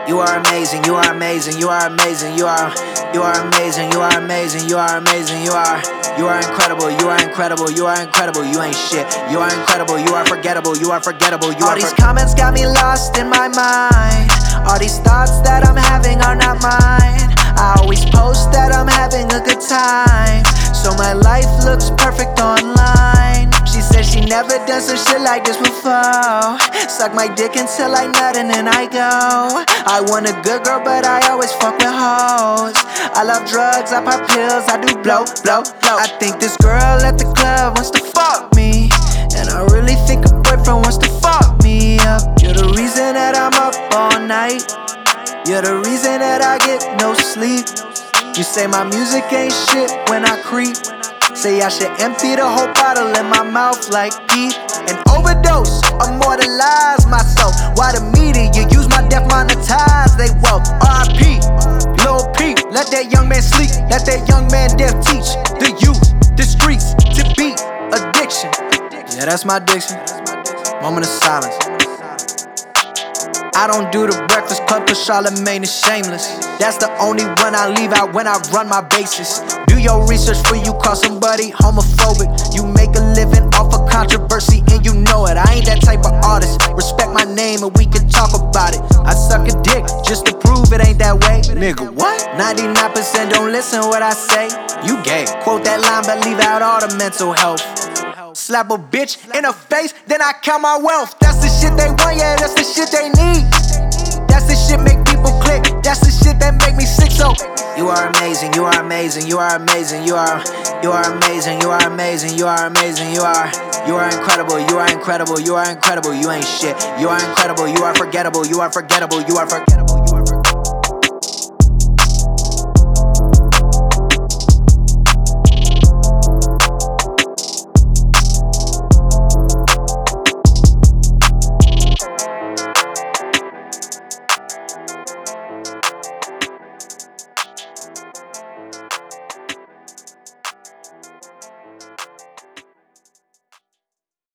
You are amazing, you are amazing, you are amazing, you are amazing, you are amazing, you are amazing, you are incredible, you are incredible, you are incredible, you ain't shit. You are incredible, you are forgettable, you are forgettable, you are. All these comments got me lost in my mind. All these thoughts that I'm having are not mine. I always post that I'm having a good time, so my life looks perfect online. She said she never done some shit like this before. Suck my dick until I nut and then I go. I want a good girl but I always fuck with hoes. I love drugs, I pop pills, I do blow. I think this girl at the club wants to fuck me, and I really think a boyfriend wants to fuck me up. You're the reason that I'm up all night. You're the reason that I get no sleep. You say my music ain't shit when I creep. Say I should empty the whole bottle in my mouth like deep and overdose, immortalize myself. Why the media use my death monetize they wealth? R.I.P. Lil Peep, let that young man sleep. Let that young man death teach the youth, the streets to beat addiction. Yeah, that's my addiction. Moment of silence. I don't do the Breakfast Club cause Charlamagne is shameless. That's the only one I leave out when I run my bases. Do your research before you call somebody homophobic. You make a living off of controversy and you know it. I ain't that type of artist. Respect my name and we can talk about it. I suck a dick just to prove it ain't that way. Nigga, what? 99% don't listen what I say. You gay. Quote that line but leave out all the mental health. Slap a bitch in her face, then I count my wealth. That's the shit they want, yeah, that's the shit they need. That's the shit make people click. That's the shit that make me sick, so you are amazing, you are amazing, you are amazing, you are amazing, you are amazing, you are amazing, you are incredible, you are incredible, you are incredible, you ain't shit. You are incredible, you are forgettable, you are forgettable, you are forgettable, you are